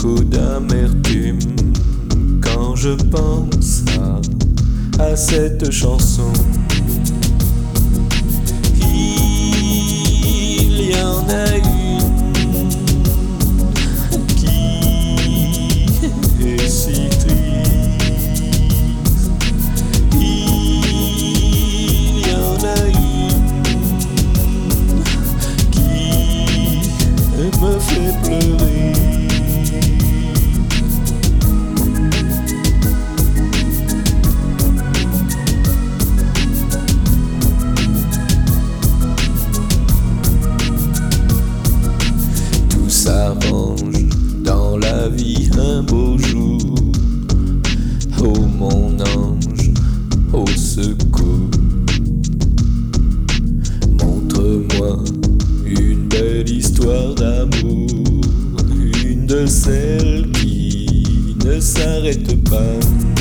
beaucoup d'amertume quand je pense à cette chanson. Il y en a une qui est si triste. Il y en a une qui me fait pleurer. Tout s'arrange dans la vie un beau jour. Oh mon ange, au secours. Montre-moi une belle histoire d'amour, une de celles qui ne s'arrête pas.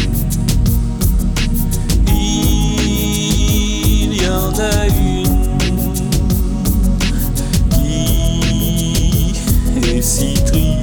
Il y en a une qui est si triste.